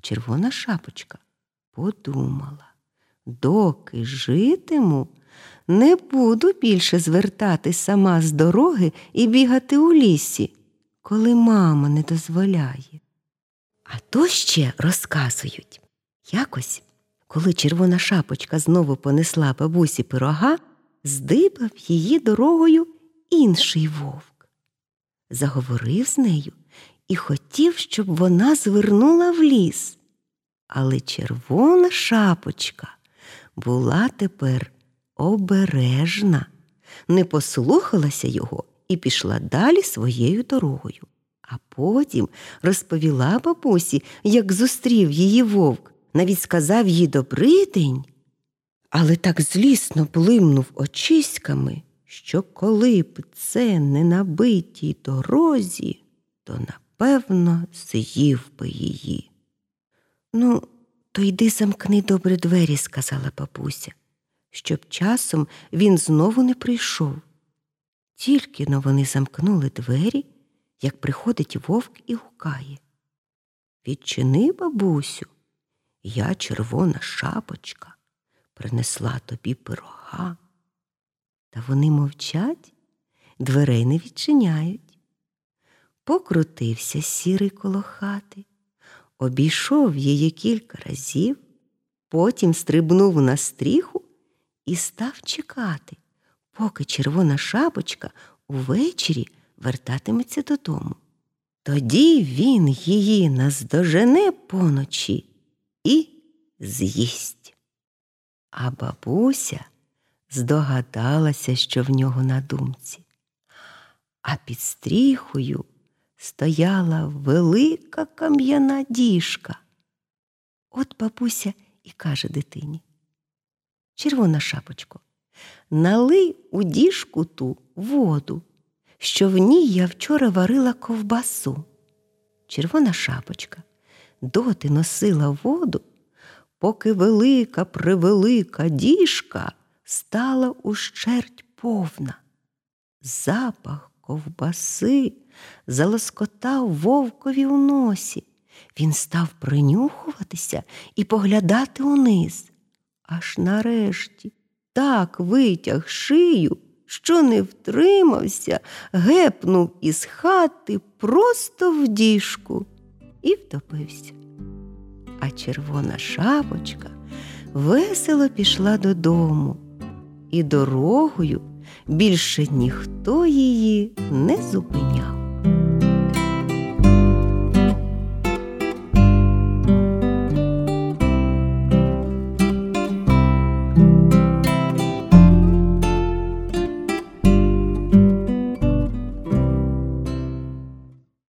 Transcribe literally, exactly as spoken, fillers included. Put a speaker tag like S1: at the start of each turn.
S1: Червона шапочка подумала: доки житиму, не буду більше звертати сама з дороги і бігати у лісі, коли мама не дозволяє. А то ще розказують. Якось, коли Червона шапочка знову понесла бабусі пирога, здибав її дорогою інший вовк. Заговорив з нею і хотів, щоб вона звернула в ліс. Але Червона шапочка була тепер обережна, не послухалася його і пішла далі своєю дорогою. А потім розповіла бабусі, як зустрів її вовк, навіть сказав їй «добрий день», але так злісно блимнув очиськами, що коли б це не на битій дорозі, то, напевно, з'їв би її. «Ну, то йди замкни добре двері», – сказала бабуся, щоб часом він знову не прийшов. Тільки-но вони замкнули двері, як приходить вовк і гукає: «Відчини, бабусю, я Червона шапочка, принесла тобі пирога». Та вони мовчать, дверей не відчиняють. Покрутився сірий коло хати, обійшов її кілька разів, потім стрибнув на стріху і став чекати, поки Червона шапочка увечері вертатиметься додому. Тоді він її наздожене поночі і з'їсть. А бабуся здогадалася, що в нього на думці. А під стріхою стояла велика кам'яна діжка. От бабуся і каже дитині: «Червона шапочко, налий у діжку ту воду, що в ній я вчора варила ковбасу». Червона шапочка доти носила воду, поки велика-превелика діжка стала ущерть повна. Запах ковбаси залоскотав вовкові у носі. Він став принюхуватися і поглядати униз. Аж нарешті так витяг шию, що не втримався, гепнув із хати просто в діжку і втопився. А Червона шапочка весело пішла додому, і дорогою більше ніхто її не зупиняв.